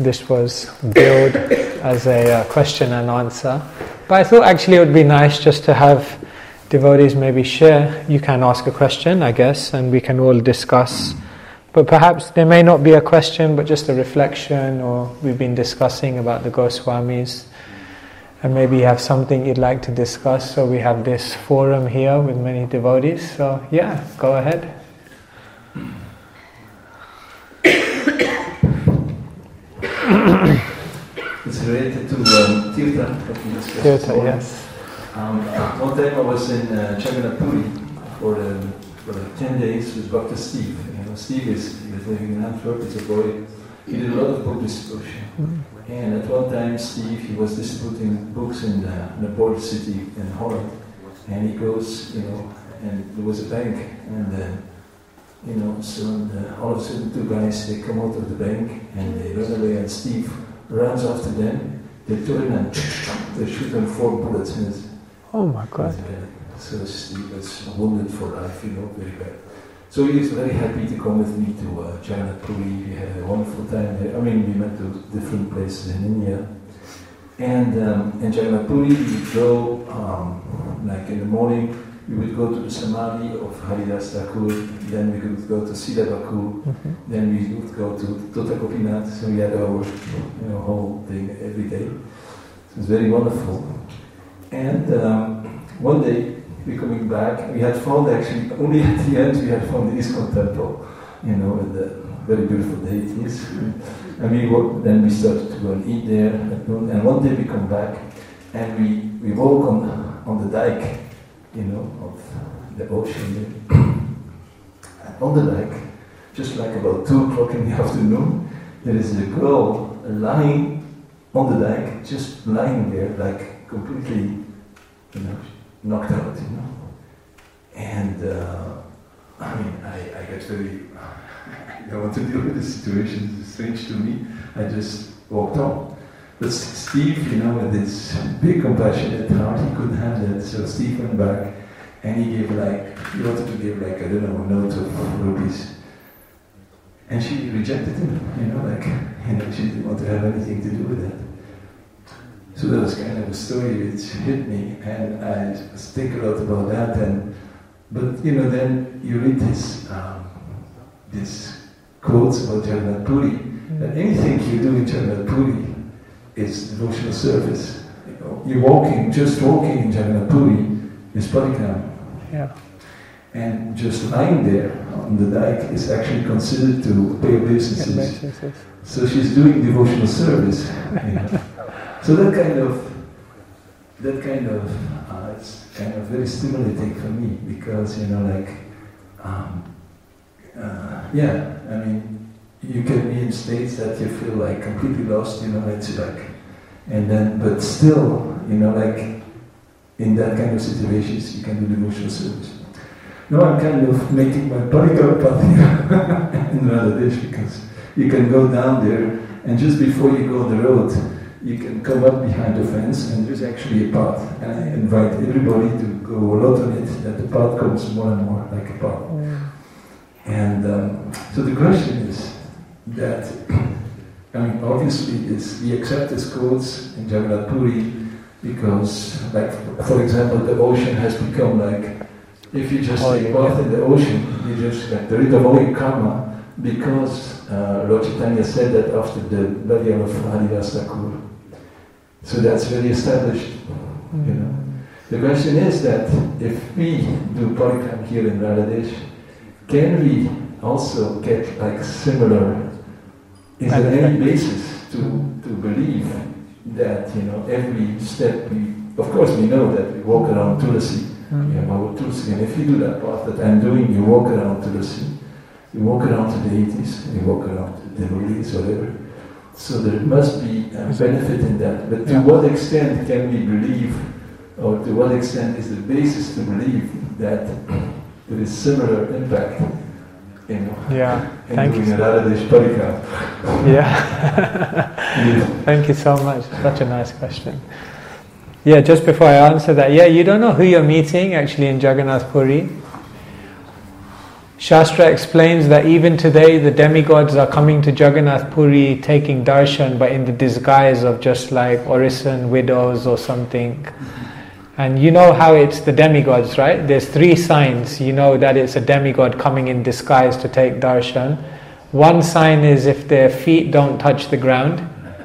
this was billed as a question and answer. But I thought actually it would be nice just to have devotees maybe share. You can ask a question, I guess, and we can all discuss. But perhaps there may not be a question, but just a reflection, or we've been discussing about the Goswamis, and maybe you have something you'd like to discuss. So we have this forum here with many devotees. So yeah, go ahead. It's related to Tirtha. Tirtha, yes. One time I was in Jagannath Puri for like 10 days with Dr. Steve. You know, Steve is living in Antwerp. He's a boy. He did a lot of book distribution. And at one time, Steve, he was distributing books in a border city in Holland. And he goes, you know, and there was a bank, and you know, so all of a sudden, two guys, they come out of the bank and they run away, and Steve runs after them. They turn and they shoot them 4 bullets in his. Oh my God! So Steve was wounded for life, you know, very bad. So he was very happy to come with me to Jagannath Puri. We had a wonderful time there. I mean, we went to different places in India. And in Jagannath Puri, we would go, like in the morning, we would go to the Samadhi of Haridas Thakur, then we would go to Sita Baku, then we would go to Tota Gopinath, so we had our whole thing every day. It was very wonderful. And one day, we're coming back, we had found actually, only at the end we had found the ISKCON temple, you know, with the very beautiful deities. And then we started to go and eat there at noon, and one day we come back, and we walk on the dike, you know, of the ocean. And on the dike, just like about 2 o'clock in the afternoon, there is a girl lying on the dike, just lying there, like completely, you know, knocked out, you know. And I mean, I get very, I don't want to deal with the situation, it's strange to me. I just walked on. But Steve, you know, with his big compassionate heart, he couldn't handle it. So Steve went back and he wanted to give like, I don't know, a note of rupees. And she rejected him, you know, she didn't want to have anything to do with that. So that was kind of a story which hit me, and I just think a lot about that. But you know, then you read this quotes about Jagannath Puri, that anything you do in Jagannath Puri is devotional service. You know, just walking in Jagannath Puri is parikram. Yeah. And just lying there on the dike is actually considered to pay obeisances. So she's doing devotional service. You know. So that kind of it's kind of very stimulating for me, because you know, like, yeah, I mean, you can be in states that you feel like completely lost, you know, it's like, and then, but still, you know, like, in that kind of situations, you can do devotional service. Now I'm kind of making my parikram path here in Bangladesh, because you can go down there, and just before you go on the road, you can come up behind the fence, and there's actually a path. And I invite everybody to go a lot on it, that the path comes more and more like a path. And so the question is that, I mean, obviously we accept these quotes in Jagannath Puri because, like, for example, the ocean has become like, if you just take a bath in the ocean, you just get rid of all your karma, because Lord Chaitanya said that after the burial of Haridas Thakur. So that's very established, you know. The question is that if we do parikram here in Bangladesh, can we also get like similar? Is there any basis to believe that, you know, every step of course we know that we walk around Tulasi, we have our Tulasi, and if you do that path that I'm doing, you walk around Tulasi, you walk around the deities, you walk around the devotees, whatever. So there must be a benefit in that. But to what extent can we believe, or to what extent is the basis to believe that there is similar impact in doing a Radhadesh parikram? Yeah. Thank you so much. Such a nice question. Yeah, just before I answer that, you don't know who you're meeting actually in Jagannath Puri. Shastra explains that even today the demigods are coming to Jagannath Puri taking darshan, but in the disguise of just like Orison widows or something. And you know how it's the demigods, right? There's 3 signs. You know that it's a demigod coming in disguise to take darshan. One sign is if their feet don't touch the ground.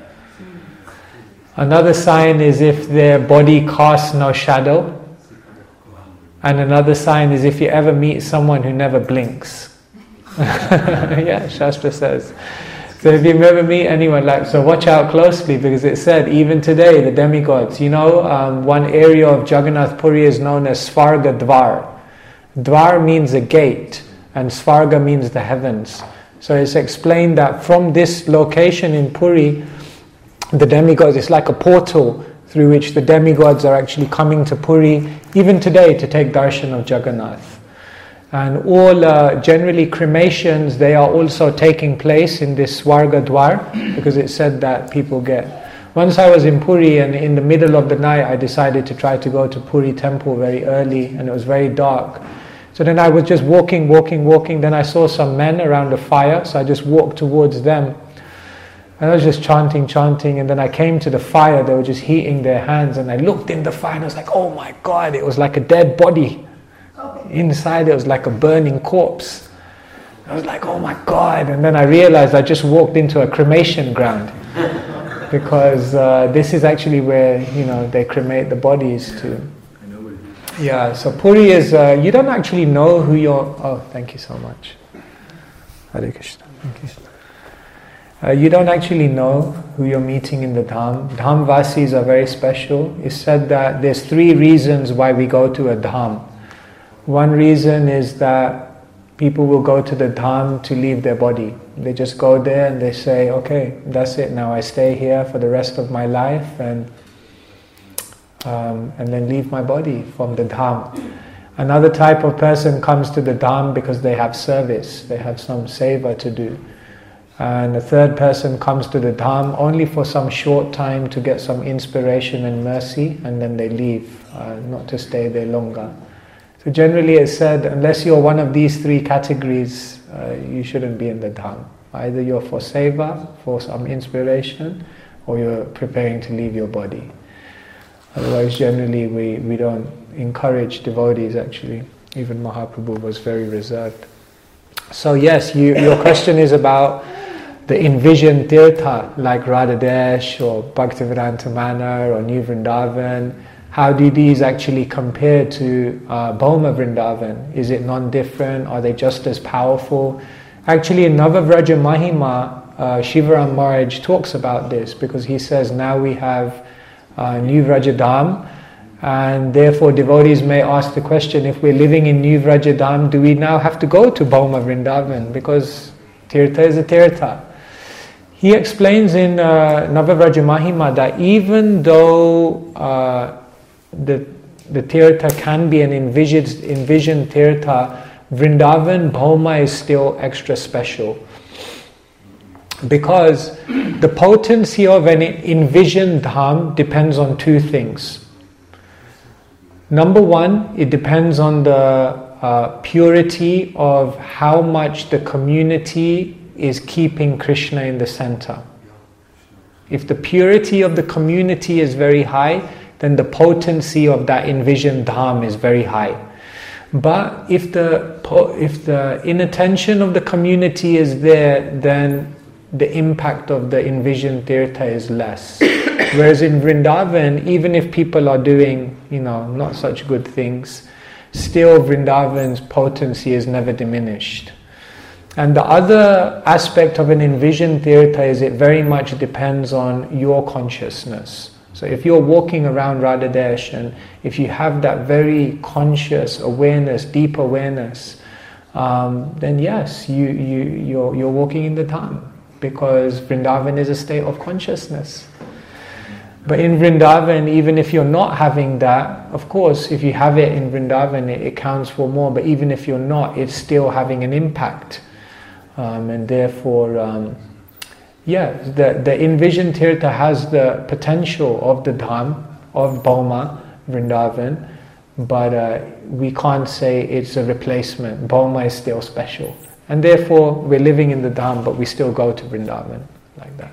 Another sign is if their body casts no shadow. And another sign is if you ever meet someone who never blinks. Yeah, Shastra says. So if you ever meet anyone so watch out closely, because it said even today the demigods, one area of Jagannath Puri is known as Svarga Dvar. Dvar means a gate and Svarga means the heavens. So it's explained that from this location in Puri, the demigods, it's like a portal through which the demigods are actually coming to Puri even today to take darshan of Jagannath. And all generally cremations, they are also taking place in this Svarga Dwar, because it said that people get... Once I was in Puri and in the middle of the night I decided to try to go to Puri temple very early, and it was very dark. So then I was just walking, then I saw some men around a fire, so I just walked towards them. And I was just chanting, and then I came to the fire, they were just heating their hands, and I looked in the fire and I was like, oh my God, it was like a dead body. Inside it was like a burning corpse. I was like, oh my God. And then I realized I just walked into a cremation ground, because this is actually where they cremate the bodies to. Yeah, so Puri is, you don't actually know who you're... Oh, thank you so much. Hare Krishna. Thank you. You don't actually know who you're meeting in the Dham. Dhamvasis are very special. It's said that there's 3 reasons why we go to a Dham. One reason is that people will go to the Dham to leave their body. They just go there and they say, okay, that's it, now I stay here for the rest of my life and then leave my body from the Dham. Another type of person comes to the Dham because they have service, they have some seva to do. And a third person comes to the Dham only for some short time to get some inspiration and mercy, and then they leave, not to stay there longer. So generally it's said, unless you're one of these 3 categories, you shouldn't be in the Dham. Either you're for seva, for some inspiration, or you're preparing to leave your body. Otherwise generally we don't encourage devotees actually. Even Mahaprabhu was very reserved. So yes, your question is about the envisioned tirtha like Radhadesh or Bhaktivedanta Manor or New Vrindavan. How do these actually compare to Bhoma Vrindavan? Is it non-different? Are they just as powerful? Actually in Navavraja Mahima, Shivaram Maharaj talks about this, because he says now we have New Vrajadham, and therefore devotees may ask the question, if we're living in New Vrajadham, do we now have to go to Bhoma Vrindavan? Because tirtha is a tirtha. He explains in Navavraja Mahima that even though the tirtha can be an envisioned tirtha, Vrindavan, Bhoma is still extra special. Because the potency of an envisioned dham depends on 2 things. Number 1, it depends on the purity of how much the community is keeping Krishna in the center. If the purity of the community is very high, then the potency of that envisioned dham is very high. But if the inattention of the community is there, then the impact of the envisioned tirtha is less. Whereas in Vrindavan, even if people are doing, not such good things, still Vrindavan's potency is never diminished. And the other aspect of an envisioned tirtha is it very much depends on your consciousness. So if you're walking around Radhadesh and if you have that very conscious awareness, deep awareness, then yes, you're walking in the Dham, because Vrindavan is a state of consciousness. But in Vrindavan, even if you're not having that, of course, if you have it in Vrindavan, it counts for more. But even if you're not, it's still having an impact. And therefore, the envisioned tirtha has the potential of the Dham, of Bhoma, Vrindavan. but we can't say it's a replacement. Boma is still special. And therefore, we're living in the Dham, but we still go to Vrindavan, like that.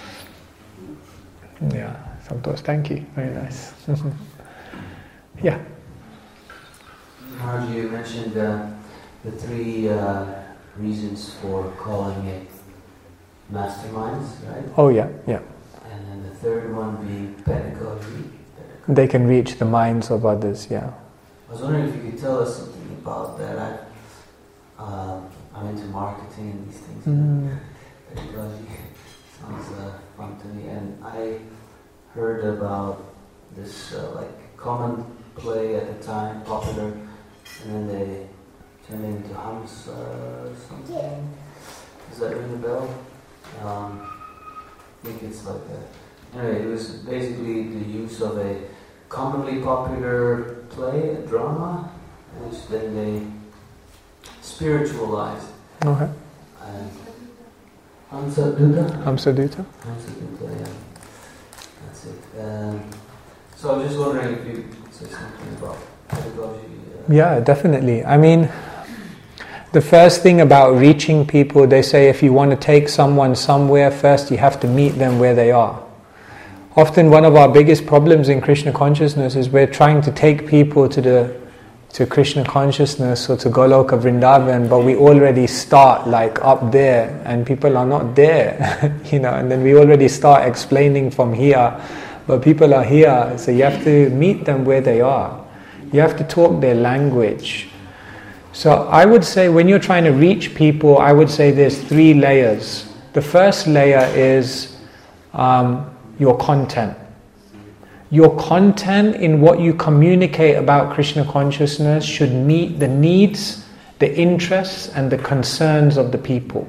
Yeah, Santosh, thank you. Very nice. Yeah. Maharaj, you mentioned the three reasons for calling it masterminds, right? Oh, yeah, yeah. And then the third one being pedagogy. They can reach the minds of others, yeah. I was wondering if you could tell us something about that. I'm into marketing and these things. Pedagogy sounds fun to me. And I heard about this like common play at the time, popular, and then they turned it into Hams or something. Does that ring a bell? I think it's like anyway, it was basically the use of a commonly popular play, a drama, which then they spiritualized. Okay. And Hamsadutta? Hamsadutta? Hamsadutta, yeah. That's it. So I was just wondering if you could say something about pedagogy. Yeah, definitely. I mean, the first thing about reaching people, they say if you want to take someone somewhere, first you have to meet them where they are. Often one of our biggest problems in Krishna consciousness is we're trying to take people to Krishna consciousness or to Goloka Vrindavan, but we already start like up there and people are not there, and then we already start explaining from here, but people are here, so you have to meet them where they are. You have to talk their language. So I would say when you're trying to reach people, I would say there's 3 layers. The first layer is your content. Your content in what you communicate about Krishna consciousness should meet the needs, the interests and the concerns of the people.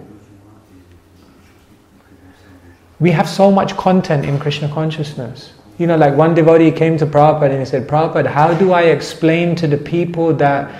We have so much content in Krishna consciousness. Like one devotee came to Prabhupada and he said, Prabhupada, how do I explain to the people that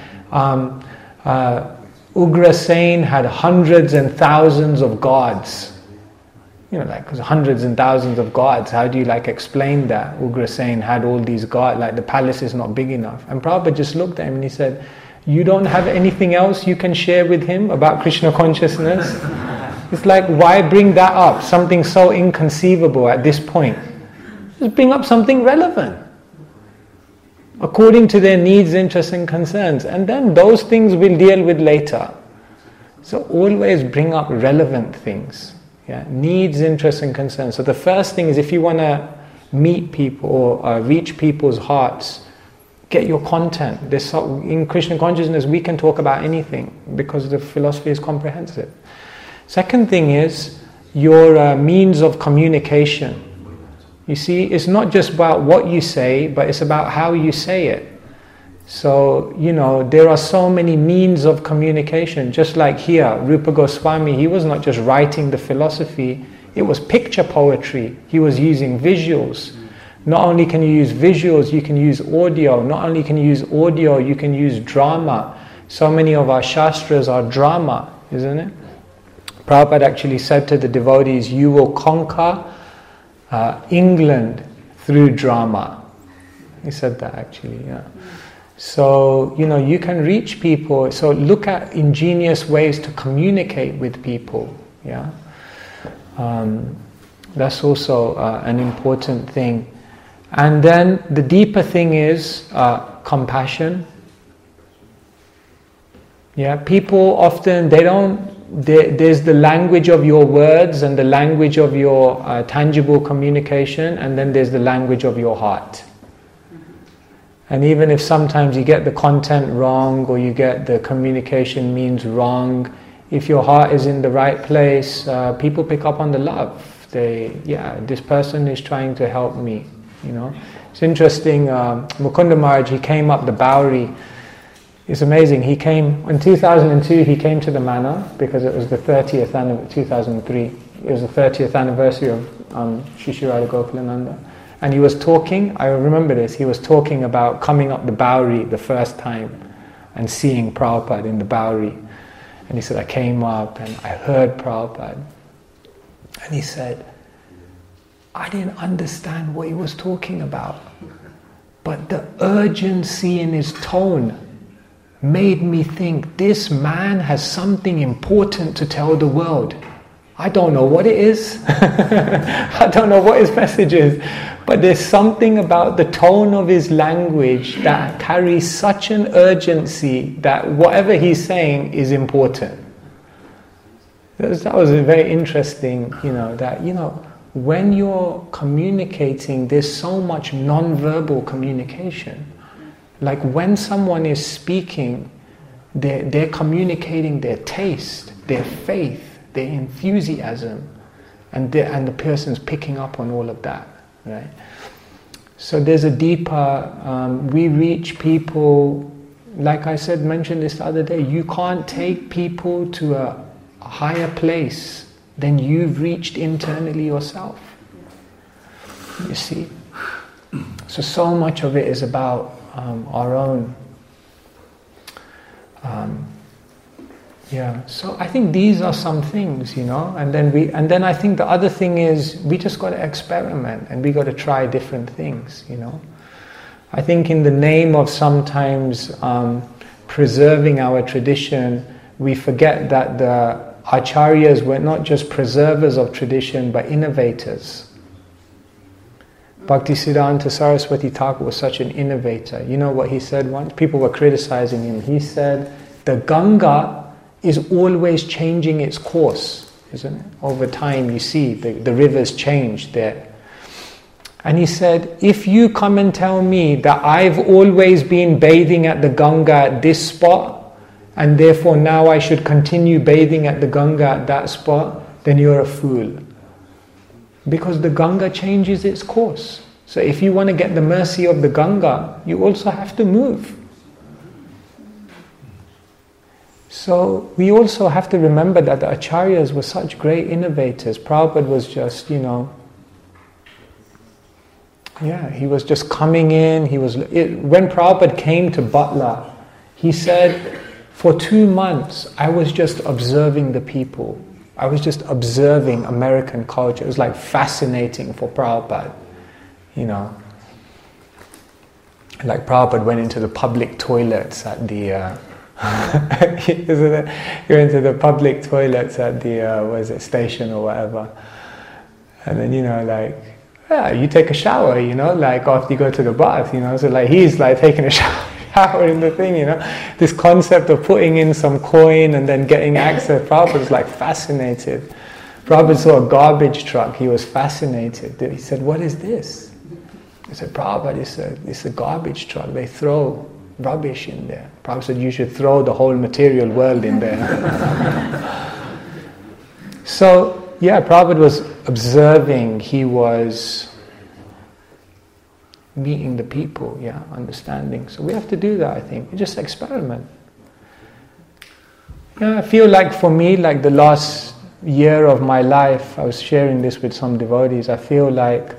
Ugrasen had hundreds and thousands of gods? Because hundreds and thousands of gods, how do you explain that? Ugrasen had all these gods, the palace is not big enough. And Prabhupada just looked at him and he said, you don't have anything else you can share with him about Krishna consciousness? It's why bring that up? Something so inconceivable at this point. Just bring up something relevant, according to their needs, interests and concerns. And then those things we'll deal with later. So always bring up relevant things. Yeah, needs, interests and concerns. So the first thing is if you want to meet people or reach people's hearts, get your content. In Krishna consciousness we can talk about anything because the philosophy is comprehensive. Second thing is your means of communication. You see, it's not just about what you say, but it's about how you say it. So, there are so many means of communication. Just like here, Rupa Goswami, he was not just writing the philosophy, it was picture poetry. He was using visuals. Not only can you use visuals, you can use audio. Not only can you use audio, you can use drama. So many of our shastras are drama, isn't it? Prabhupada actually said to the devotees, you will conquer England through drama. He said that actually, yeah. So, you can reach people. So look at ingenious ways to communicate with people, yeah. That's also an important thing. And then the deeper thing is compassion. Yeah, people often, there's the language of your words and the language of your tangible communication, and then there's the language of your heart. And even if sometimes you get the content wrong or you get the communication means wrong, if your heart is in the right place, people pick up on the love. This person is trying to help me, It's interesting, Mukunda Maharaj, he came up the Bowery. It's amazing. He came, in 2002, he came to the manor because it was the 30th anniversary, 2003. It was the 30th anniversary of Shri Shri Radha Gokulananda. And he was talking, I remember this, he was talking about coming up the Bowery the first time and seeing Prabhupada in the Bowery. And he said, I came up and I heard Prabhupada. And he said, I didn't understand what he was talking about. But the urgency in his tone made me think, this man has something important to tell the world. I don't know what it is. I don't know what his message is. But there's something about the tone of his language that carries such an urgency that whatever he's saying is important. That was very interesting, that, when you're communicating, there's so much non-verbal communication. Like when someone is speaking, they're communicating their taste, their faith, their enthusiasm, and the person's picking up on all of that, right? So there's a deeper, we reach people, like I mentioned this the other day, you can't take people to a higher place than you've reached internally yourself. You see? So much of it is about our own. So I think these are some things, and then I think the other thing is we just got to experiment and we got to try different things, I think in the name of sometimes preserving our tradition, we forget that the Acharyas were not just preservers of tradition but innovators. Bhaktisiddhanta Saraswati Thakur was such an innovator. You know what he said once? People were criticizing him. He said, the Ganga is always changing its course, isn't it? Over time you see the rivers change there. And he said, if you come and tell me that I've always been bathing at the Ganga at this spot, and therefore now I should continue bathing at the Ganga at that spot, then you're a fool. Because the Ganga changes its course. So if you want to get the mercy of the Ganga, you also have to move. So we also have to remember that the Acharyas were such great innovators. Prabhupada was just, he was just coming in. When Prabhupada came to Butler, he said, for 2 months, I was just observing the people. I was just observing American culture. It was like fascinating for Prabhupada, Like Prabhupada went into the public toilets at the... he went to the public toilets at the, station or whatever. And then, you take a shower, after you go to the bath, So he's taking a shower in the thing, This concept of putting in some coin and then getting access, Prabhupada's fascinated. Prabhupada saw a garbage truck, he was fascinated. He said, what is this? He said, Prabhupada, it's a garbage truck, they throw rubbish in there. Prabhupada said, you should throw the whole material world in there. So, Prabhupada was observing, he was meeting the people, understanding. So we have to do that, I think. Just experiment. I feel like for me, the last year of my life, I was sharing this with some devotees, I feel like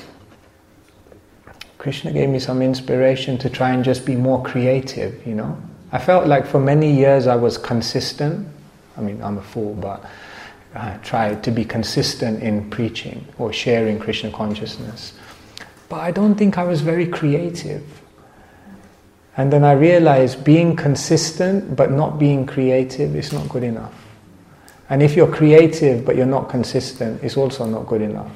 Krishna gave me some inspiration to try and just be more creative, I felt like for many years I was consistent. I mean, I'm a fool, but I tried to be consistent in preaching or sharing Krishna consciousness. But I don't think I was very creative. And then I realized being consistent but not being creative is not good enough. And if you're creative but you're not consistent, it's also not good enough.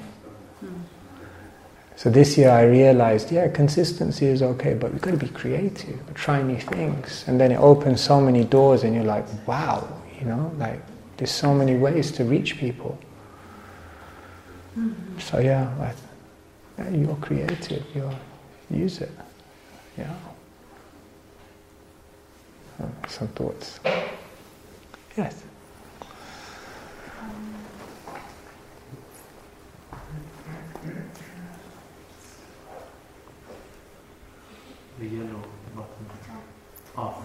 So this year I realized, consistency is okay, but we've got to be creative, try new things. And then it opens so many doors and you're like, wow, there's so many ways to reach people. So you're creative, use it. Some thoughts. Yes. The yellow button off.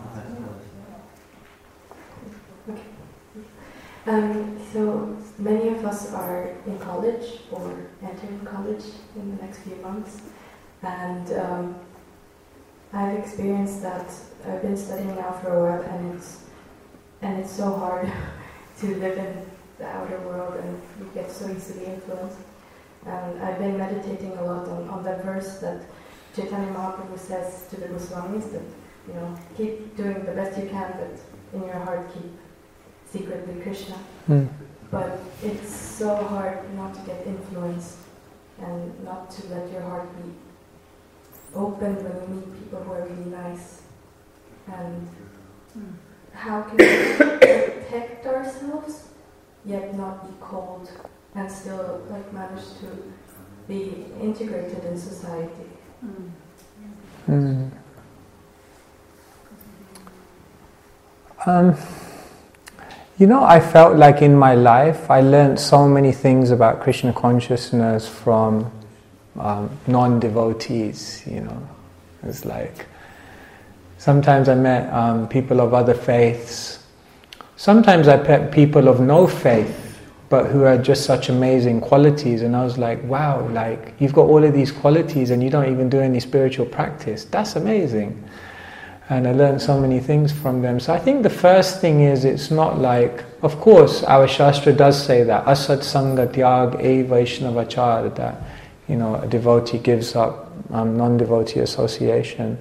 So many of us are in college or entering college in the next few months, and I've experienced that. I've been studying now for a while, and it's so hard to live in the outer world, and you get so easily influenced. And I've been meditating a lot on that verse that Chaitanya Mahaprabhu says to the Goswamis that, you know, keep doing the best you can, but in your heart keep secretly Krishna. But it's so hard not to get influenced and not to let your heart be open when you meet people who are really nice. And how can we protect ourselves yet not be cold and still like manage to be integrated in society? You know, I felt like in my life I learned so many things about Krishna consciousness from non-devotees, you know. It's like, sometimes I met people of other faiths. Sometimes I met people of no faith, but who had just such amazing qualities. And I was like, wow, like, you've got all of these qualities and you don't even do any spiritual practice. That's amazing. And I learned so many things from them. So I think the first thing is, it's not like, of course, our Shastra does say that, asat sanga tyag e vaishnavachar, that, you know, a devotee gives up non-devotee association.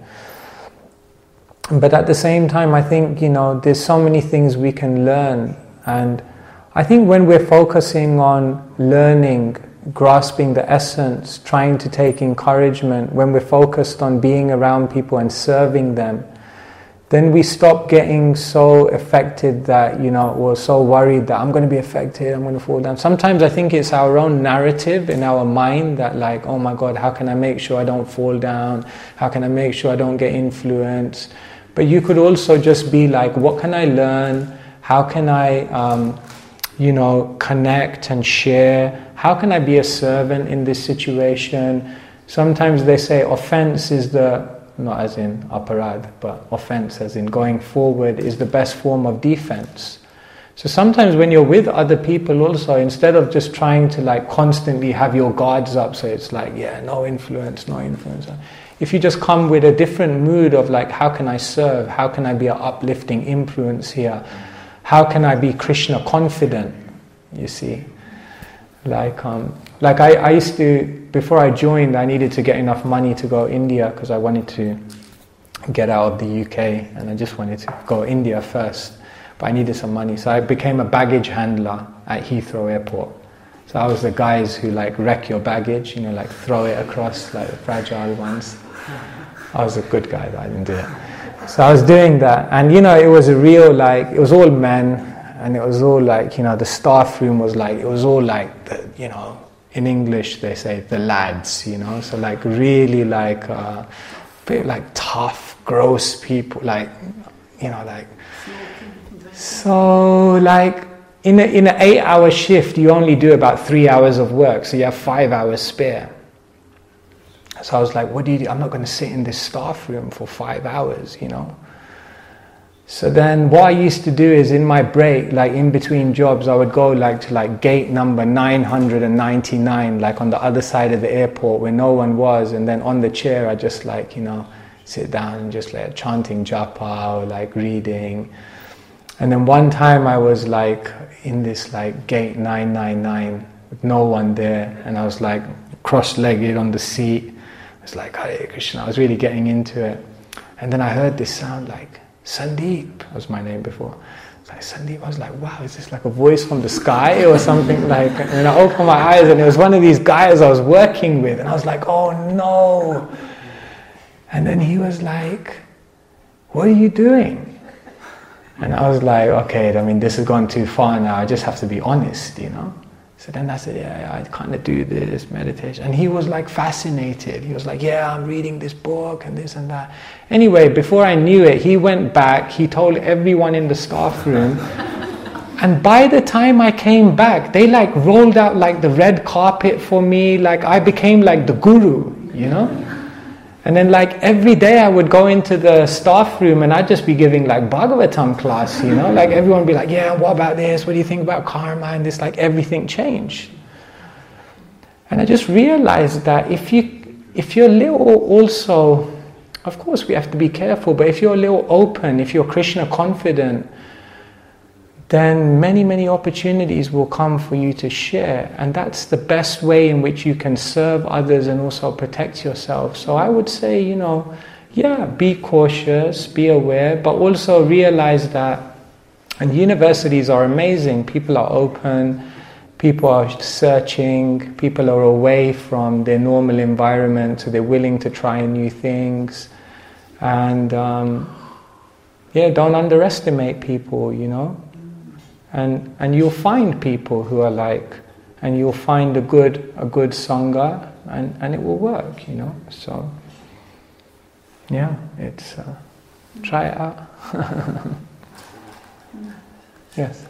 But at the same time, I think, you know, there's so many things we can learn. And I think when we're focusing on learning, grasping the essence, trying to take encouragement, when we're focused on being around people and serving them, then we stop getting so affected that, you know, we're so worried that I'm going to be affected, I'm going to fall down. Sometimes I think it's our own narrative in our mind that, like, oh my God, how can I make sure I don't fall down? How can I make sure I don't get influenced? But you could also just be like, what can I learn? How can I, you know, connect and share? How can I be a servant in this situation? Sometimes they say offense is not as in aparad, but offense as in going forward is the best form of defense. So sometimes when you're with other people also, instead of just trying to like constantly have your guards up, so it's like, yeah, no influence. If you just come with a different mood of like, how can I serve? How can I be an uplifting influence here? How can I be Krishna confident? You see, like I used to, before I joined, I needed to get enough money to go India because I wanted to get out of the UK and I just wanted to go India first. But I needed some money, so I became a baggage handler at Heathrow Airport. So I was the guys who like wreck your baggage, you know, like throw it across, like the fragile ones. I was a good guy, but I didn't do it. So I was doing that, and you know, it was a real like, it was all men, and it was all like, you know, the staff room was like, it was all like, the, you know, in English they say the lads, you know, so like really like, bit like tough, gross people, like, you know, like, so like in an 8-hour shift you only do about 3 hours of work, so you have 5 hours spare. So I was like, what do you do? I'm not going to sit in this staff room for 5 hours, you know. So then what I used to do is in my break, like in between jobs, I would go like to like gate number 999, like on the other side of the airport where no one was, and then on the chair I just like, you know, sit down and just like chanting japa or like reading. And then one time I was like in this like gate 999 with no one there, and I was like cross-legged on the seat. I was like, Hare Krishna, I was really getting into it. And then I heard this sound like, Sandeep, that was my name before. It's like Sandeep, I was like, wow, is this like a voice from the sky or something? Like, and I opened my eyes and it was one of these guys I was working with, and I was like, oh no. And then he was like, what are you doing? And I was like, okay, I mean, this has gone too far now, I just have to be honest, you know. So then I said, yeah, I kind of do this meditation. And he was like fascinated. He was like, yeah, I'm reading this book and this and that. Anyway, before I knew it, he went back, he told everyone in the staff room. And by the time I came back, they like rolled out like the red carpet for me. Like I became like the guru, you know. And then like every day I would go into the staff room and I'd just be giving like Bhagavatam class, you know, like everyone would be like, yeah, what about this? What do you think about karma? And this, like everything changed. And I just realized that if you're a little also, of course we have to be careful, but if you're a little open, if you're Krishna confident, then many opportunities will come for you to share, and that's the best way in which you can serve others and also protect yourself. So I would say, be cautious, be aware, but also realize that, and universities are amazing, people are open, people are searching, people are away from their normal environment, so they're willing to try new things. And don't underestimate people, And you'll find people who are like, and you'll find a good sangha, and it will work, So, it's try it out. Yes.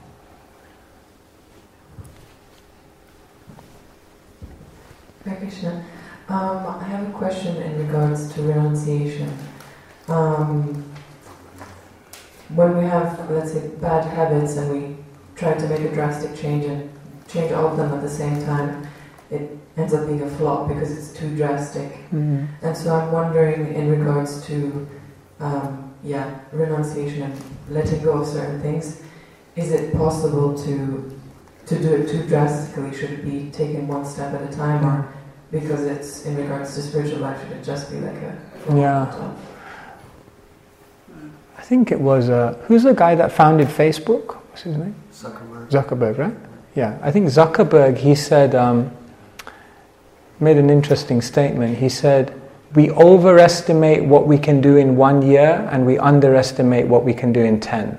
Hare Krishna. I have a question in regards to renunciation. When we have, let's say, bad habits and we try to make a drastic change and change all of them at the same time, it ends up being a flop because it's too drastic. Mm. And so I'm wondering in regards to renunciation and letting go of certain things, is it possible to do it too drastically? Should it be taken one step at a time, or because it's in regards to spiritual life, should it just be like a flop? I think it was, who's the guy that founded Facebook? What's his name? Zuckerberg, right? Yeah, I think Zuckerberg, he said, made an interesting statement. He said, we overestimate what we can do in 1 year and we underestimate what we can do in 10.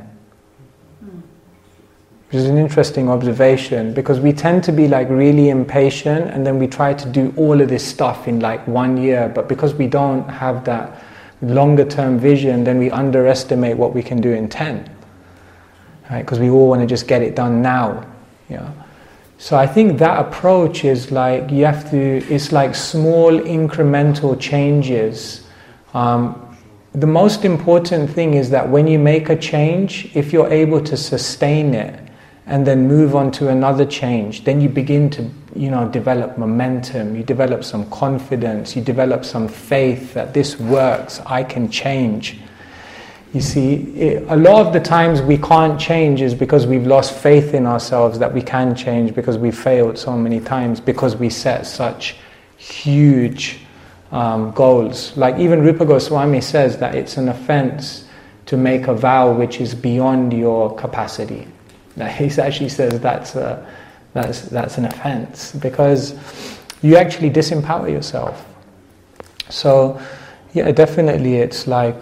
Which is an interesting observation, because we tend to be like really impatient and then we try to do all of this stuff in like 1 year, but because we don't have that longer term vision, then we underestimate what we can do in 10, right? Because we all want to just get it done now. So I think that approach is like, it's like small incremental changes. The most important thing is that when you make a change, if you're able to sustain it and then move on to another change, then you begin to develop momentum, you develop some confidence, you develop some faith that this works, I can change. You see, a lot of the times we can't change is because we've lost faith in ourselves that we can change, because we failed so many times, because we set such huge goals. Like even Rupa Goswami says that it's an offense to make a vow which is beyond your capacity. Now, he actually says that's an offense, because you actually disempower yourself. So, definitely it's like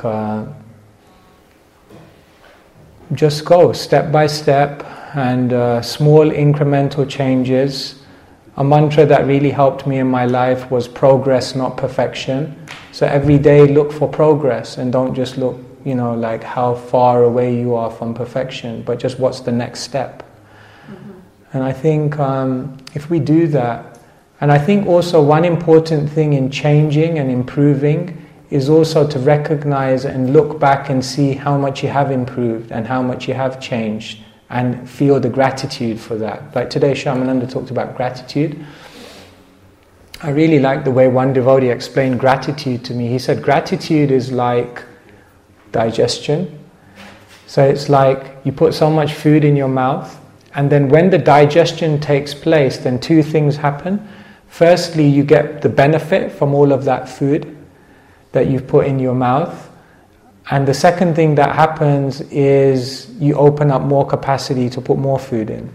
just go step by step and small incremental changes. A mantra that really helped me in my life was progress, not perfection. So every day look for progress and don't just look, like how far away you are from perfection, but just what's the next step. And I think if we do that, and I think also one important thing in changing and improving is also to recognize and look back and see how much you have improved and how much you have changed, and feel the gratitude for that. Like today Shyamananda talked about gratitude. I really like the way one devotee explained gratitude to me. He said gratitude is like digestion. So it's like you put so much food in your mouth, and then when the digestion takes place, then two things happen. Firstly, you get the benefit from all of that food that you've put in your mouth. And the second thing that happens is you open up more capacity to put more food in.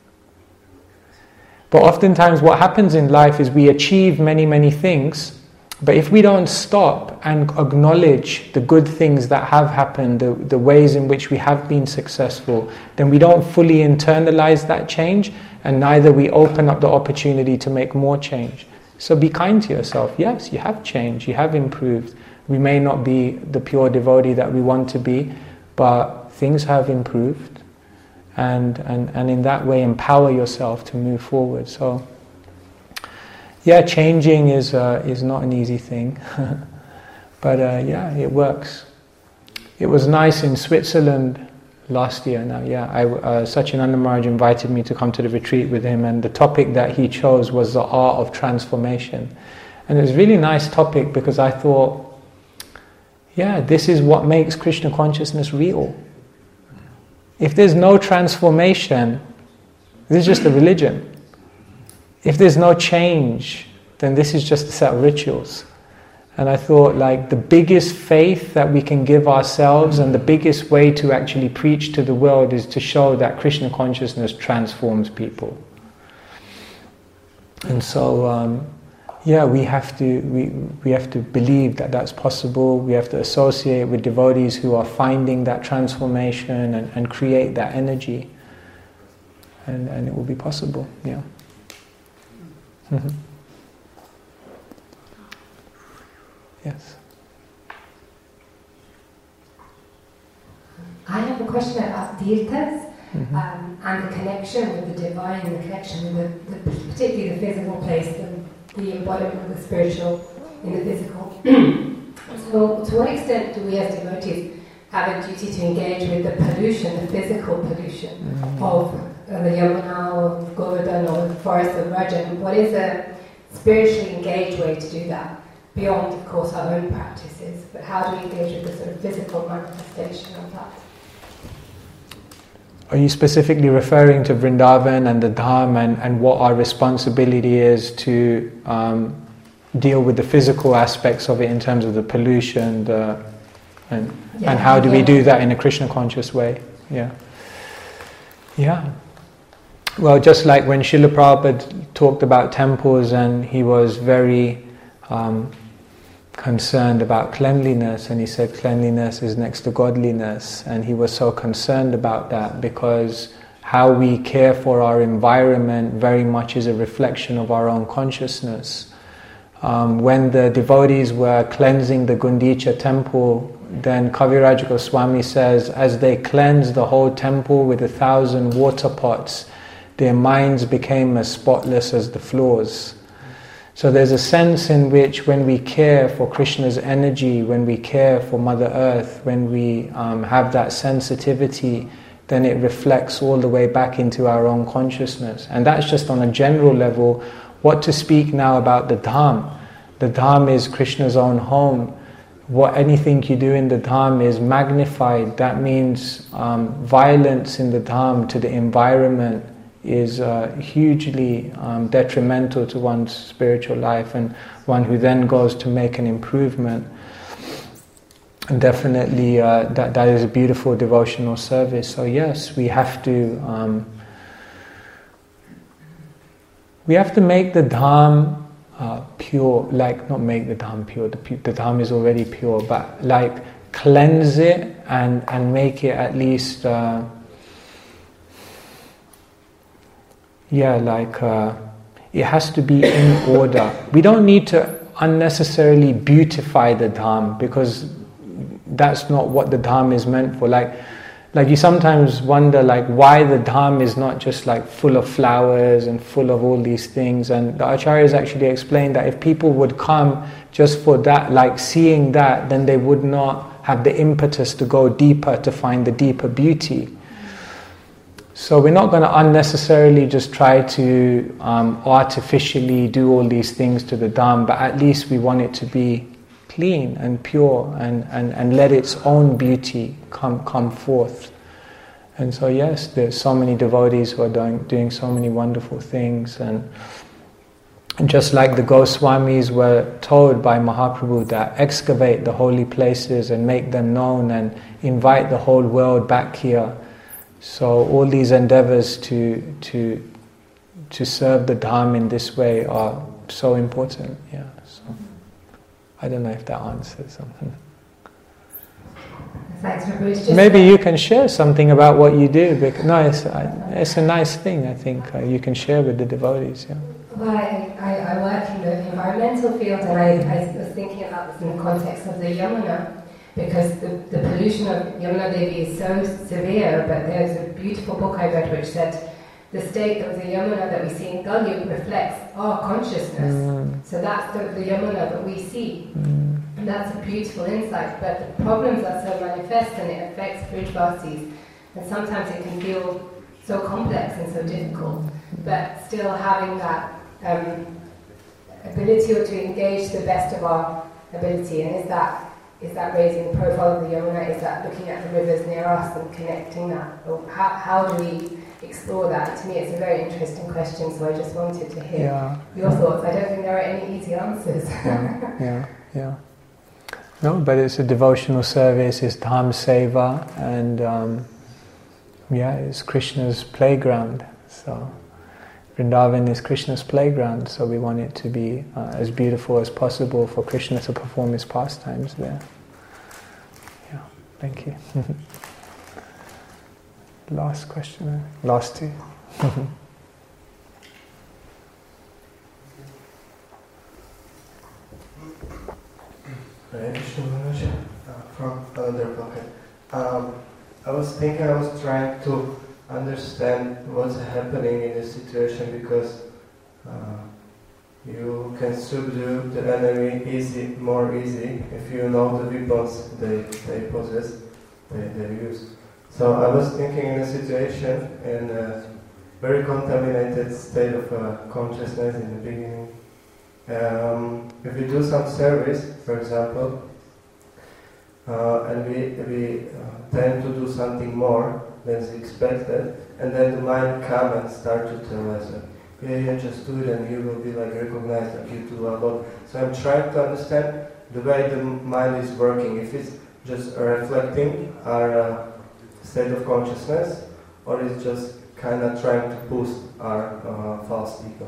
But oftentimes what happens in life is we achieve many things, but if we don't stop and acknowledge the good things that have happened, the ways in which we have been successful, then we don't fully internalize that change, and neither we open up the opportunity to make more change. So be kind to yourself. Yes, you have changed, you have improved. We may not be the pure devotee that we want to be, but things have improved. And in that way empower yourself to move forward. So changing is not an easy thing. But it works. It was nice in Switzerland last year now. Satchidananda Maharaj invited me to come to the retreat with him, and the topic that he chose was the art of transformation. And it was a really nice topic, because I thought, this is what makes Krishna consciousness real. If there's no transformation, this is just a religion. If there's no change, then this is just a set of rituals. And I thought, like, the biggest faith that we can give ourselves and the biggest way to actually preach to the world is to show that Krishna consciousness transforms people. And so, we have to believe that that's possible. We have to associate with devotees who are finding that transformation and create that energy. And it will be possible, yeah. Mm-hmm. Yes. I have a question about tirthas and the connection with the divine, the connection with the particularly the physical place, the embodiment of the spiritual in the physical. So, to what extent do we as devotees have a duty to engage with the pollution, the physical pollution of the Yamuna or Govardhan or the forest of Rajan? What is a spiritually engaged way to do that? Beyond, of course, our own practices, but how do we engage with the sort of physical manifestation of that? Are you specifically referring to Vrindavan and the Dham and what our responsibility is to deal with the physical aspects of it in terms of the pollution, and how do we do that in a Krishna conscious way? Yeah. Well, just like when Srila Prabhupada talked about temples and he was very concerned about cleanliness, and he said cleanliness is next to godliness, and he was so concerned about that because how we care for our environment very much is a reflection of our own consciousness. When the devotees were cleansing the Gundicha temple, then Kaviraj Goswami says, as they cleansed the whole temple with 1,000 water pots, their minds became as spotless as the floors. So there's a sense in which when we care for Krishna's energy, when we care for Mother Earth, when we have that sensitivity, then it reflects all the way back into our own consciousness. And that's just on a general level. What to speak now about the Dham? The Dham is Krishna's own home. Anything you do in the Dham is magnified. That means violence in the Dham to the environment is hugely detrimental to one's spiritual life, and one who then goes to make an improvement. And definitely that is a beautiful devotional service. So yes, we have to make the Dham pure, like not make the Dham pure, the Dham is already pure, but like cleanse it and make it at least it has to be in order. We don't need to unnecessarily beautify the Dham, because that's not what the Dham is meant for. Like you sometimes wonder why the Dham is not just full of flowers and full of all these things. And the Acharyas actually explained that if people would come just for that, seeing that, then they would not have the impetus to go deeper, to find the deeper beauty. So we're not going to unnecessarily just try to artificially do all these things to the Dham, but at least we want it to be clean and pure and let its own beauty come forth. And so yes, there's so many devotees who are doing so many wonderful things, and just like the Goswamis were told by Mahaprabhu that excavate the holy places and make them known and invite the whole world back here. So all these endeavors to serve the Dham in this way are so important. Yeah. So I don't know if that answers something. Thanks, Prabhu. Maybe you can share something about what you do. Because, it's a nice thing. I think you can share with the devotees. Yeah. Well, I work in the environmental field, and I was thinking about this in the context of the Yamuna. Because the pollution of Yamuna Devi is so severe, but there's a beautiful book I read which said the state of the Yamuna that we see in Kalyuga reflects our consciousness. So that's the Yamuna that we see. And that's a beautiful insight, but the problems are so manifest and it affects Brijvasis, and sometimes it can feel so complex and so difficult, but still having that ability to engage to the best of our ability. And is that Is that raising the profile of the Yamuna? Is that looking at the rivers near us and connecting that? Or how do we explore that? To me, it's a very interesting question, so I just wanted to hear your thoughts. I don't think there are any easy answers. Yeah. No, but it's a devotional service, it's Dham Seva, and it's Krishna's playground. So Vrindavan is Krishna's playground, so we want it to be as beautiful as possible for Krishna to perform his pastimes there. Yeah, thank you. Last question, last two. Krishna Maharaj, from another pocket. I was trying to understand what's happening in this situation, because you can subdue the enemy more easy if you know the weapons they possess, they use. So I was thinking in a situation, in a very contaminated state of consciousness in the beginning. If we do some service, for example, and we tend to do something more than is expected, and then the mind come and start to tell us, just do it and you will be like recognized like you do a lot. So I'm trying to understand the way the mind is working, if it's just reflecting our state of consciousness, or it's just kind of trying to boost our false ego.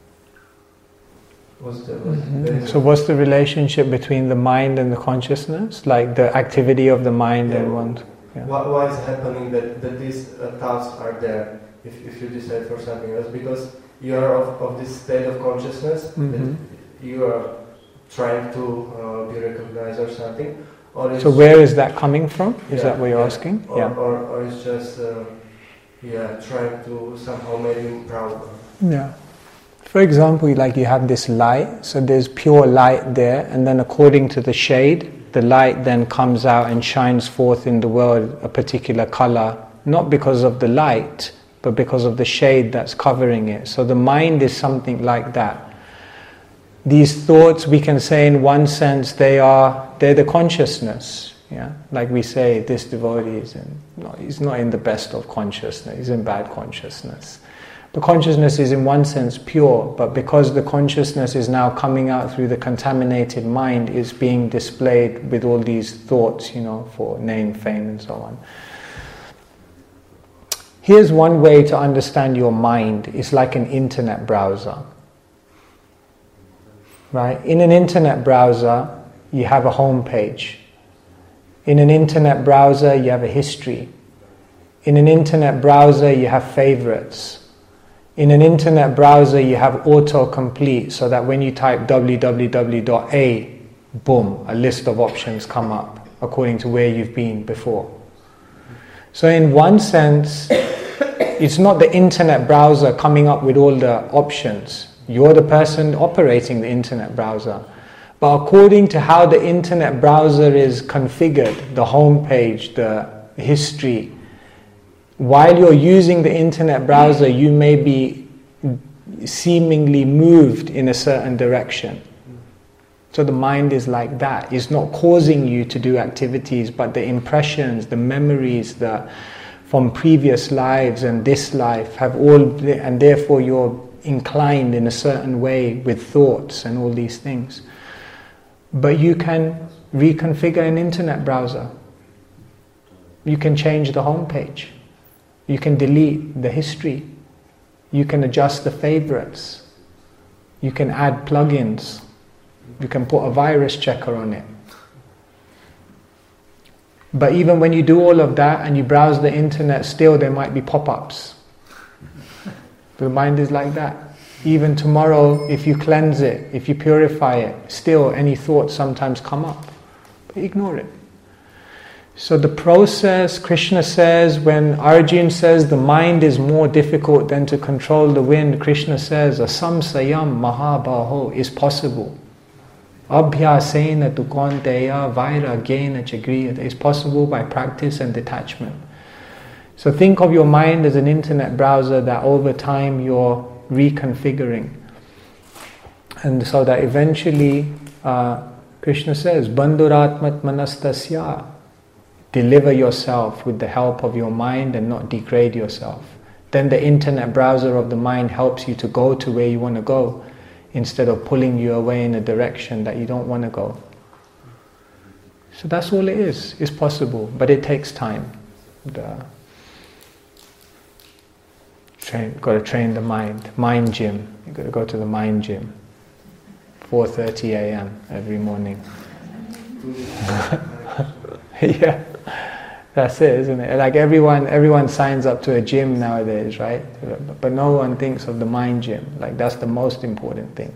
So what's the relationship between the mind and the consciousness? Like the activity of the mind and one? Yeah. Why is it happening that these thoughts are there if you decide for something else? Because you are of this state of consciousness that you are trying to be recognized or something. Or so where is that coming from? Is that what you're asking? Or it's just trying to somehow make him proud. Yeah. For example, like you have this light, so there's pure light there, and then according to the shade, the light then comes out and shines forth in the world a particular color, not because of the light, but because of the shade that's covering it. So the mind is something like that. These thoughts, we can say in one sense, they're the consciousness. Yeah, like we say, this devotee he's not in the best of consciousness, he's in bad consciousness. The consciousness is in one sense pure, but because the consciousness is now coming out through the contaminated mind, it's being displayed with all these thoughts, for name, fame, and so on. Here's one way to understand your mind. It's like an internet browser. Right? In an internet browser, you have a home page. In an internet browser, you have a history. In an internet browser, you have favorites. In an internet browser, you have autocomplete, so that when you type www.a, boom, a list of options come up according to where you've been before. So in one sense, it's not the internet browser coming up with all the options. You're the person operating the internet browser. But according to how the internet browser is configured, the home page, the history, while you're using the internet browser, you may be seemingly moved in a certain direction. So the mind is like that. It's not causing you to do activities, but the impressions, the memories from previous lives and this life have and therefore you're inclined in a certain way with thoughts and all these things. But you can reconfigure an internet browser. You can change the home page. You can delete the history. You can adjust the favorites. You can add plugins. You can put a virus checker on it. But even when you do all of that and you browse the internet, still there might be pop-ups. The mind is like that. Even tomorrow, if you cleanse it, if you purify it, still any thoughts sometimes come up. But ignore it. So the process, Krishna says, when Arjuna says the mind is more difficult than to control the wind, Krishna says, asamsayam mahabaho is possible. Abhyasena tu kaunteya vairagena chagriyate is possible by practice and detachment. So think of your mind as an internet browser that over time you're reconfiguring. And so that eventually Krishna says, Bandhuratmat manastasya. Deliver yourself with the help of your mind and not degrade yourself. Then the internet browser of the mind helps you to go to where you want to go, instead of pulling you away in a direction that you don't want to go. So that's all it is. It's possible, but it takes time. Got to train the mind. Mind gym. You've got to go to the mind gym. 4:30 a.m. every morning. Yeah, that's it, isn't it? Like everyone signs up to a gym nowadays, right? But no one thinks of the mind gym. Like that's the most important thing.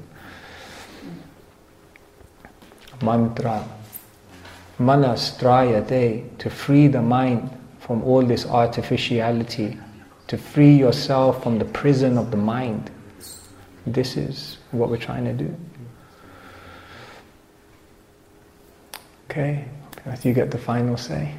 Mantra. Manastrayate, to free the mind from all this artificiality, to free yourself from the prison of the mind. This is what we're trying to do. Okay, you get the final say.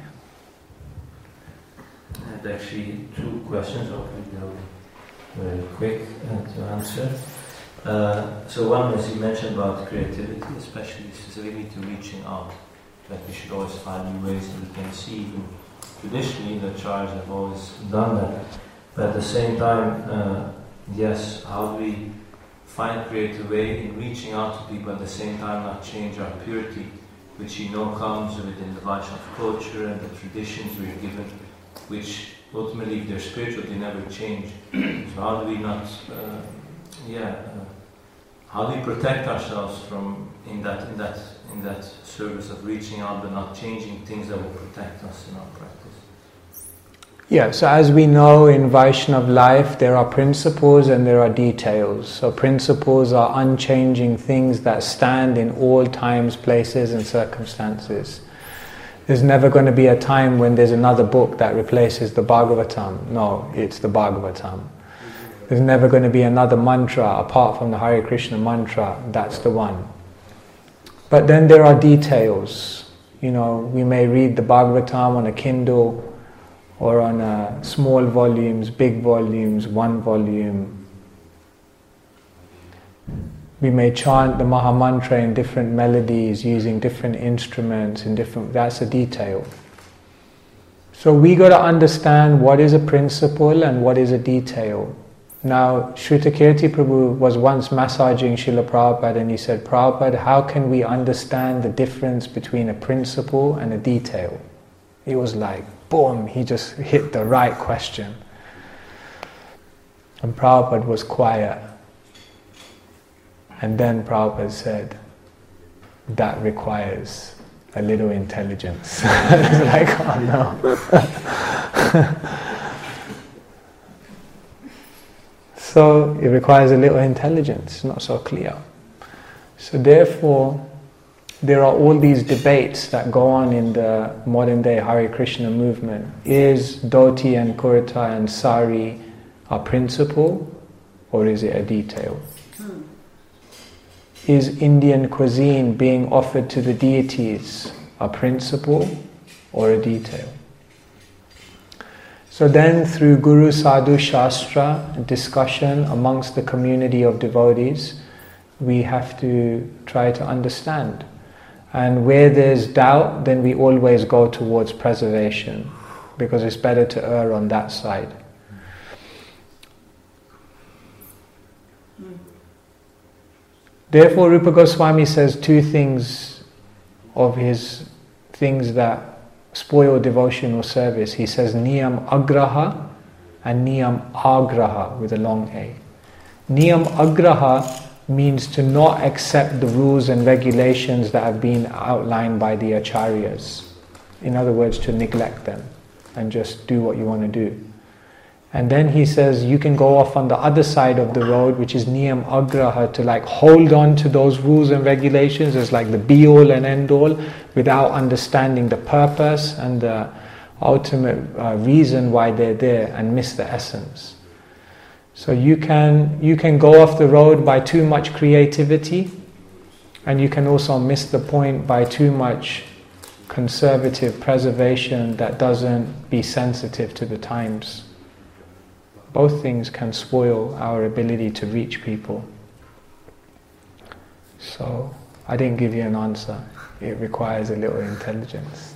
I had actually two questions, hopefully they'll be very quick to answer. So one was, you mentioned about creativity, especially specifically to reaching out, that we should always find new ways that we can see. And traditionally, the Acharyas have always done that. But at the same time, yes, how do we find a creative way in reaching out to people, at the same time not change our purity, which comes within the Vaishnava culture and the traditions we're given, which ultimately, if they're spiritual, they never change. So how do we not, how do we protect ourselves from in that service of reaching out, but not changing things that will protect us in our practice? Yeah, so as we know in Vaishnava life, there are principles and there are details. So principles are unchanging things that stand in all times, places and circumstances. There's never going to be a time when there's another book that replaces the Bhagavatam. No, it's the Bhagavatam. There's never going to be another mantra apart from the Hare Krishna mantra. That's the one. But then there are details. You know, we may read the Bhagavatam on a Kindle or on small volumes, big volumes, one volume. We may chant the Maha Mantra in different melodies, using different instruments, that's a detail. So we got to understand what is a principle and what is a detail. Now, Shrutakirti Prabhu was once massaging Srila Prabhupada and he said, Prabhupada, how can we understand the difference between a principle and a detail? It was like, boom, he just hit the right question. And Prabhupada was quiet. And then Prabhupada said, that requires a little intelligence. It's like, oh no. So it requires a little intelligence, not so clear. So therefore, there are all these debates that go on in the modern day Hare Krishna movement. Is dhoti and kurta and sari a principle or is it a detail? Is Indian cuisine being offered to the deities a principle or a detail? So then through Guru Sadhu Shastra discussion amongst the community of devotees, we have to try to understand. And where there's doubt, then we always go towards preservation, because it's better to err on that side. Therefore, Rupa Goswami says two things of his things that spoil devotional service. He says Niyam Agraha and Niyam Agraha with a long A. Niyam Agraha means to not accept the rules and regulations that have been outlined by the acharyas. In other words, to neglect them and just do what you want to do. And then he says you can go off on the other side of the road, which is Niyam Agraha, to like hold on to those rules and regulations as like the be-all and end-all without understanding the purpose and the ultimate reason why they're there, and miss the essence. So you can go off the road by too much creativity, and you can also miss the point by too much conservative preservation that doesn't be sensitive to the times. Both things can spoil our ability to reach people. So, I didn't give you an answer. it requires a little intelligence.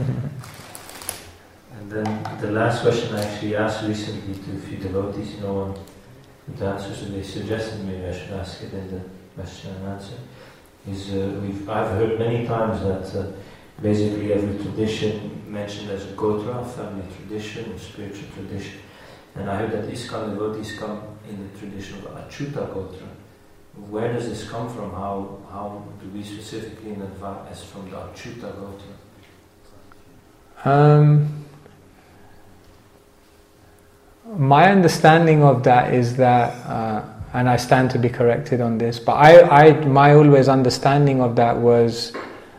And then the last question I actually asked recently to a few devotees, no one would answer, so they suggested maybe I should ask it in the question and answer, is I've heard many times that basically every tradition mentioned as a gotra, family tradition, or spiritual tradition, and I heard that ISKCON devotees come in the tradition of Achyuta gotra. Where does this come from? How do we specifically identify as from the Achyuta gotra? My understanding of that is that, and I stand to be corrected on this, but my always understanding of that was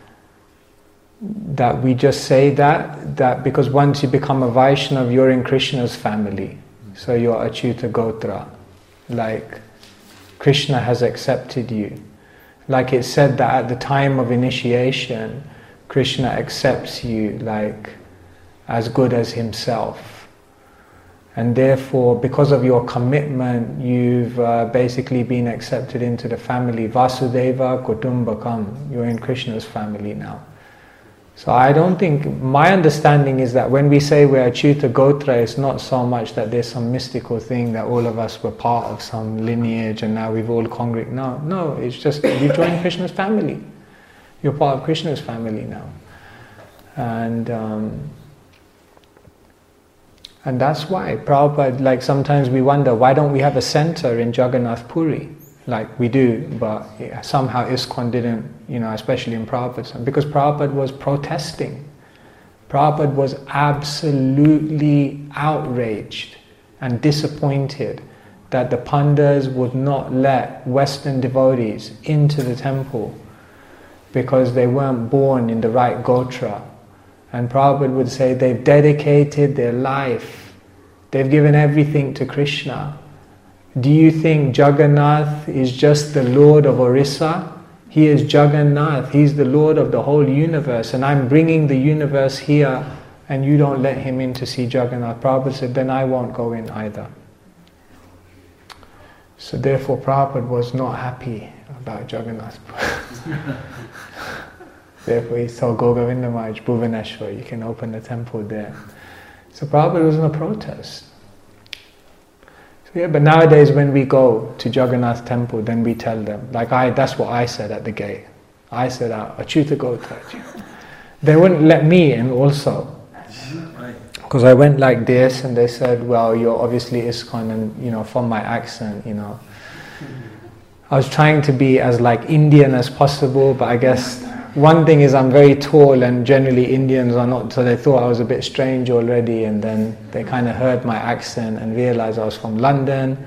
that we just say that because once you become a Vaishnava, you're in Krishna's family, so you're Achyuta Gotra, like Krishna has accepted you. Like it said that at the time of initiation, Krishna accepts you like as good as himself. And therefore, because of your commitment, you've basically been accepted into the family. Vasudeva Kutumbakam. You're in Krishna's family now. So I don't think, my understanding is that when we say we're Achyuta Gotra, it's not so much that there's some mystical thing that all of us were part of some lineage and now we've all congregated. No, it's just you joined Krishna's family. You're part of Krishna's family now. And that's why Prabhupada, like sometimes we wonder, why don't we have a center in Jagannath Puri? Like we do, but somehow ISKCON didn't, especially in Prabhupada's time, because Prabhupada was protesting. Prabhupada was absolutely outraged and disappointed that the Pandas would not let Western devotees into the temple because they weren't born in the right Gotra. And Prabhupada would say they've dedicated their life, they've given everything to Krishna. Do you think Jagannath is just the Lord of Orissa? He is Jagannath, he's the Lord of the whole universe, and I'm bringing the universe here and you don't let him in to see Jagannath. Prabhupada said, then I won't go in either. So therefore Prabhupada was not happy about Jagannath. Therefore he told Gogavinda Maharaj, Bhuvaneshwar, you can open the temple there. So Prabhupada was in a protest. So but nowadays when we go to Jagannath temple, then we tell them, that's what I said at the gate. I said, Achyuta Gotra. They wouldn't let me in also. Because I went like this and they said, well, you're obviously ISKCON and, from my accent, I was trying to be as Indian as possible, but I guess one thing is I'm very tall and generally Indians are not, so they thought I was a bit strange already, and then they kind of heard my accent and realized I was from London.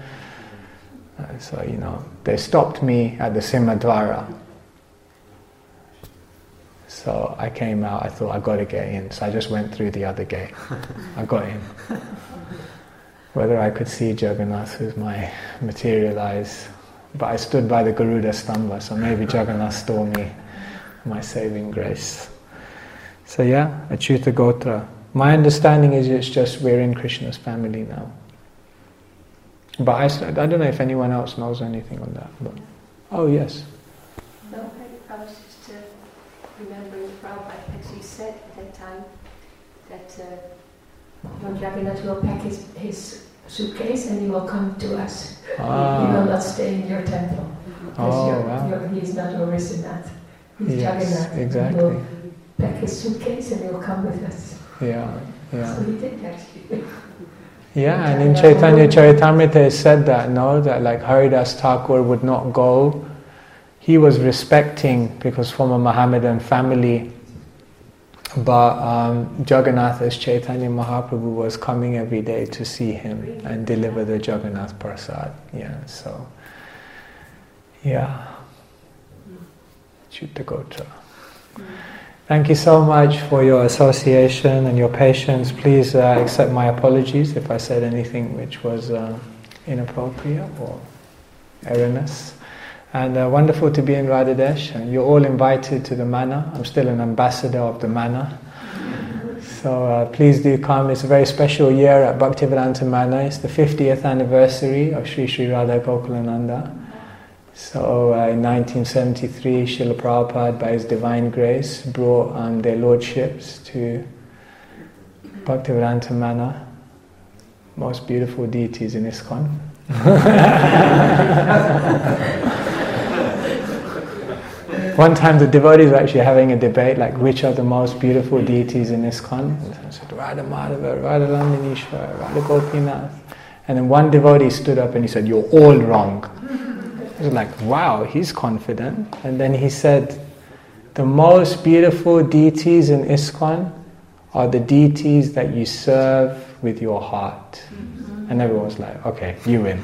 So, they stopped me at the Simhadwara. So I came out, I thought I got to get in, so I just went through the other gate. I got in. Whether I could see Jagannath was my materialized, but I stood by the Garuda Stamba, so maybe Jagannath saw me. My saving grace. So Achyuta Gotra. My understanding is it's just we're in Krishna's family now. But I don't know if anyone else knows anything on that. But, oh yes. No, I was just remembering Prabhupada actually said at that time that Lord Jagannath will pack his suitcase and he will come to us. He will not stay in your temple. Because he's not your resident. He's Jagannath. Exactly. He'll pack his suitcase and he'll come with us. Yeah. So he did actually. Yeah, and in Chaitanya Charitamrita it said that, that Haridas Thakur would not go. He was respecting, because from a Mohammedan family, but Jagannath as Chaitanya Mahaprabhu was coming every day to see him and deliver the Jagannath Prasad. Achyuta Gotra. Thank you so much for your association and your patience. Please accept my apologies if I said anything which was inappropriate or erroneous. And wonderful to be in Radhadesh. And you're all invited to the Mana. I'm still an ambassador of the Mana. So please do come. It's a very special year at Bhaktivedanta Mana. It's the 50th anniversary of Sri Sri Radha Gokulananda. So in 1973, Srila Prabhupada, by His divine grace, brought their lordships to Bhaktivedanta Manor, most beautiful deities in ISKCON. One time the devotees were actually having a debate, like which are the most beautiful deities in ISKCON. And said Radha Madhava, Radha Landanishwar, Radha Gopinath. And then one devotee stood up and he said, "You're all wrong." It was like, wow, he's confident. And then he said, the most beautiful deities in ISKCON are the deities that you serve with your heart. And everyone was like, okay, you win.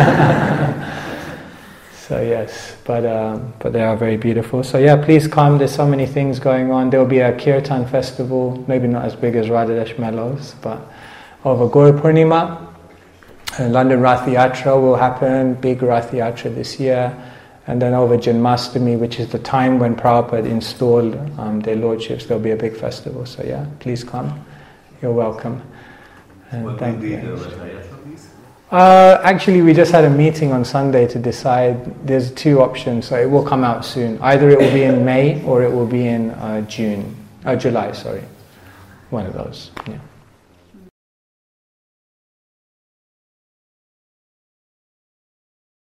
So yes, but they are very beautiful. So yeah, please come. There's so many things going on. There will be a Kirtan festival, maybe not as big as Radhadesh Mellows, but over Gaura Purnima. London Rath Yatra will happen, big Rath Yatra this year. And then over Janmashtami, which is the time when Prabhupada installed their lordships, there'll be a big festival. So yeah, please come. You're welcome. And what will be the Rath Yatra, please? Actually, we just had a meeting on Sunday to decide. There's two options, so it will come out soon. Either it will be in May or it will be in July, sorry. One of those, yeah.